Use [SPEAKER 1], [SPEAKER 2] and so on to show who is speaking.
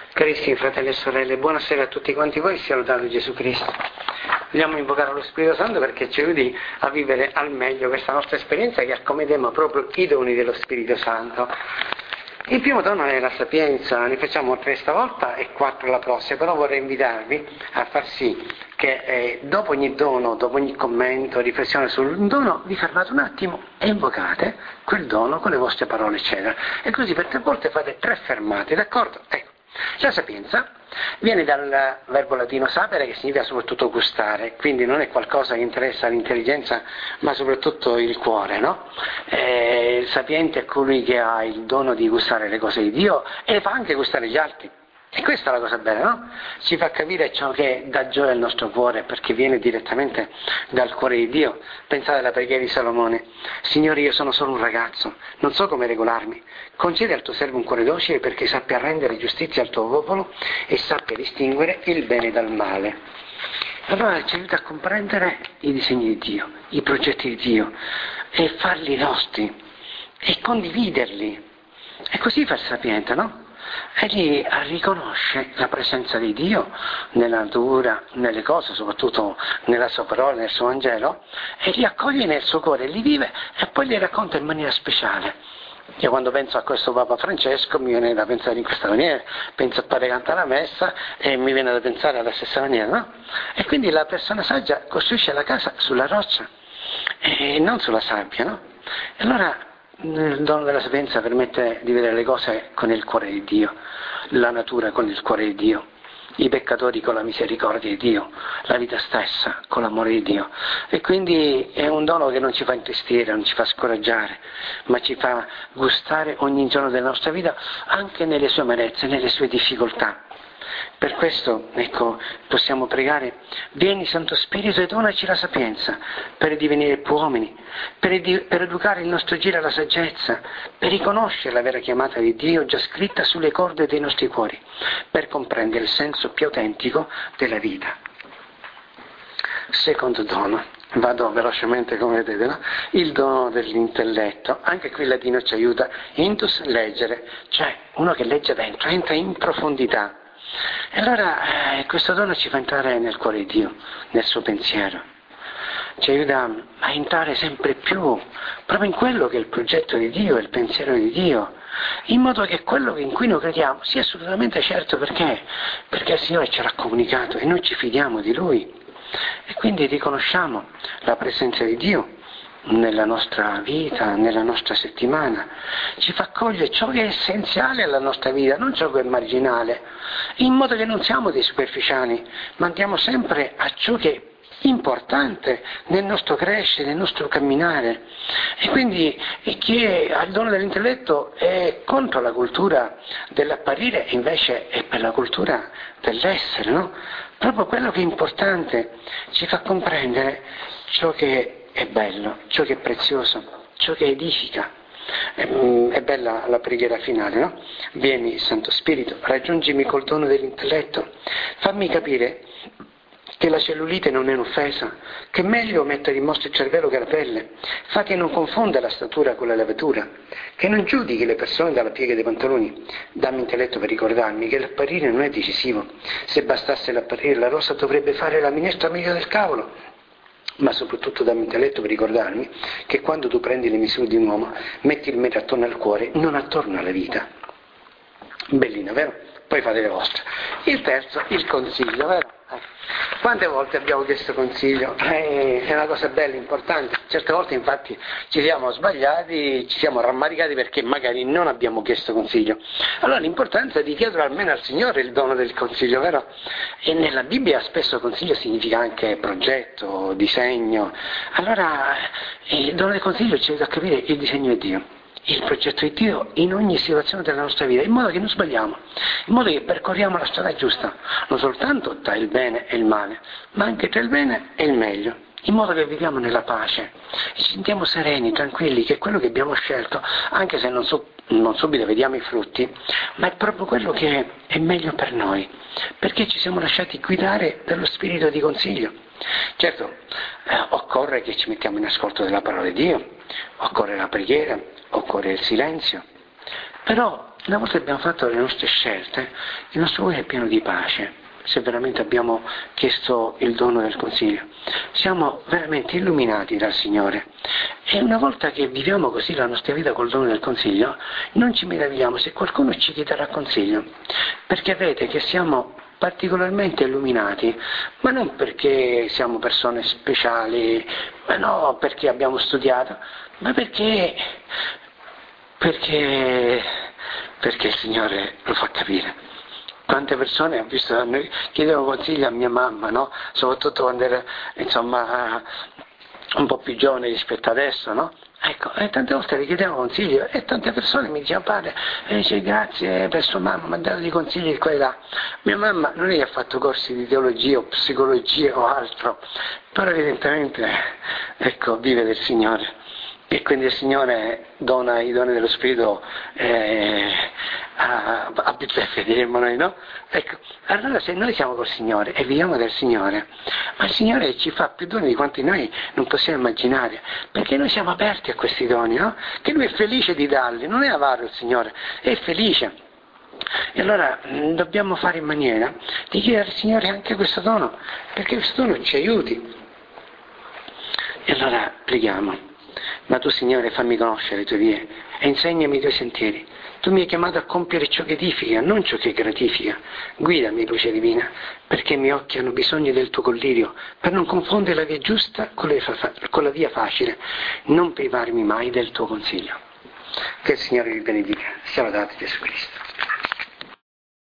[SPEAKER 1] Carissimi fratelli e sorelle, buonasera a tutti quanti voi, sia lodato Gesù Cristo. Vogliamo invocare lo Spirito Santo perché ci aiuti a vivere al meglio questa nostra esperienza che accomediamo proprio i doni dello Spirito Santo. Il primo dono è la sapienza, ne facciamo 3 stavolta e 4 la prossima, però vorrei invitarvi a far sì che dopo ogni dono, dopo ogni commento, riflessione sul dono, vi fermate un attimo e invocate quel dono con le vostre parole, eccetera. E così per 3 volte fate 3 fermate, d'accordo? Ecco. La sapienza viene dal verbo latino sapere, che significa soprattutto gustare, quindi non è qualcosa che interessa l'intelligenza ma soprattutto il cuore, no? Il sapiente è colui che ha il dono di gustare le cose di Dio e le fa anche gustare gli altri. E questa è la cosa bella, no? Ci fa capire ciò che dà gioia al nostro cuore, perché viene direttamente dal cuore di Dio. Pensate alla preghiera di Salomone: Signore, io sono solo un ragazzo, non so come regolarmi. Concedi al tuo servo un cuore docile perché sappia rendere giustizia al tuo popolo e sappia distinguere il bene dal male. Allora ci aiuta a comprendere i disegni di Dio, i progetti di Dio e farli nostri e condividerli. E così fa il sapiente, no? Egli riconosce la presenza di Dio nella natura, nelle cose, soprattutto nella sua parola, nel suo Vangelo, e li accoglie nel suo cuore, li vive e poi li racconta in maniera speciale. Io quando penso a questo Papa Francesco mi viene da pensare in questa maniera, penso a Padre canta la messa e mi viene da pensare alla stessa maniera, no? E quindi la persona saggia costruisce la casa sulla roccia e non sulla sabbia, no? E allora il dono della sapienza permette di vedere le cose con il cuore di Dio, la natura con il cuore di Dio, i peccatori con la misericordia di Dio, la vita stessa con l'amore di Dio. E quindi è un dono che non ci fa intristire, non ci fa scoraggiare, ma ci fa gustare ogni giorno della nostra vita, anche nelle sue amarezze, nelle sue difficoltà. Per questo, ecco, possiamo pregare: vieni Santo Spirito e donaci la sapienza per divenire più uomini, per educare il nostro giro alla saggezza, per riconoscere la vera chiamata di Dio già scritta sulle corde dei nostri cuori, per comprendere il senso più autentico della vita. Secondo dono, vado velocemente come vedete, no? Il dono dell'intelletto. Anche qui il latino ci aiuta: intus, leggere, cioè uno che legge dentro, entra in profondità. E allora questo dono ci fa entrare nel cuore di Dio, nel suo pensiero, ci aiuta a entrare sempre più proprio in quello che è il progetto di Dio, il pensiero di Dio, in modo che quello in cui noi crediamo sia assolutamente certo. Perché il Signore ce l'ha comunicato e noi ci fidiamo di Lui e quindi riconosciamo la presenza di Dio nella nostra vita, nella nostra settimana, ci fa cogliere ciò che è essenziale alla nostra vita, non ciò che è marginale, in modo che non siamo dei superficiali, ma andiamo sempre a ciò che è importante nel nostro crescere, nel nostro camminare. E quindi chi ha il dono dell'intelletto è contro la cultura dell'apparire e invece è per la cultura dell'essere, no? Proprio quello che è importante, ci fa comprendere ciò che è bello, ciò che è prezioso, ciò che edifica. È bella la preghiera finale, no? Vieni Santo Spirito, raggiungimi col dono dell'intelletto, fammi capire che la cellulite non è un'offesa, che è meglio mettere in mostra il cervello che la pelle, fa che non confonda la statura con la levatura, che non giudichi le persone dalla piega dei pantaloni. Dammi intelletto per ricordarmi che l'apparire non è decisivo. Se bastasse l'apparire, la rosa dovrebbe fare la minestra meglio del cavolo. Ma soprattutto dammi intelletto per ricordarmi che quando tu prendi le misure di un uomo, metti il metro attorno al cuore, non attorno alla vita. Bellina, vero? Poi fate le vostre. Il terzo, il consiglio, vero? Quante volte abbiamo chiesto consiglio? È una cosa bella, importante. Certe volte infatti ci siamo sbagliati, ci siamo rammaricati perché magari non abbiamo chiesto consiglio. Allora l'importanza è di chiedere almeno al Signore il dono del consiglio, vero? E nella Bibbia spesso consiglio significa anche progetto, disegno. Allora il dono del consiglio ci aiuta a capire il disegno di Dio, il progetto di Dio in ogni situazione della nostra vita, in modo che non sbagliamo, in modo che percorriamo la strada giusta, non soltanto tra il bene e il male, ma anche tra il bene e il meglio, in modo che viviamo nella pace e ci sentiamo sereni, tranquilli, che è quello che abbiamo scelto, anche se non subito vediamo i frutti, ma è proprio quello che è meglio per noi, perché ci siamo lasciati guidare dallo spirito di consiglio. Certo, occorre che ci mettiamo in ascolto della parola di Dio, occorre la preghiera, occorre il silenzio, però Una volta che abbiamo fatto le nostre scelte, il nostro cuore è pieno di pace, se veramente abbiamo chiesto il dono del consiglio. Siamo veramente illuminati dal Signore. E una volta che viviamo così la nostra vita col dono del consiglio, non ci meravigliamo se qualcuno ci chiederà consiglio, perché vedete che siamo particolarmente illuminati, ma non perché siamo persone speciali, ma no perché abbiamo studiato, ma perché il Signore lo fa capire. Quante persone ho visto, chiedevo consigli a mia mamma, no? Soprattutto quando era, insomma, un po' più giovane rispetto adesso, no? Ecco, e tante volte le chiedevo consiglio e tante persone mi dicevano: padre, dice, grazie per sua mamma, mi ha dato dei consigli di qua e là. Mia mamma non è che ha fatto corsi di teologia o psicologia o altro, però evidentemente, ecco, vive del Signore. E quindi il Signore dona i doni dello Spirito a bizzeffe, diremmo noi, no? Ecco, allora se noi siamo col Signore e viviamo del Signore, ma il Signore ci fa più doni di quanti noi non possiamo immaginare, perché noi siamo aperti a questi doni, no? Che Lui è felice di darli, non è avaro il Signore, è felice. E allora dobbiamo fare in maniera di chiedere al Signore anche questo dono, perché questo dono ci aiuti. E allora preghiamo. Ma tu, Signore, fammi conoscere le tue vie e insegnami i tuoi sentieri. Tu mi hai chiamato a compiere ciò che edifica, non ciò che gratifica. Guidami, luce divina, perché i miei occhi hanno bisogno del tuo collirio, per non confondere la via giusta con la via facile, non privarmi mai del tuo consiglio. Che il Signore vi benedica. Sia lodato Gesù Cristo.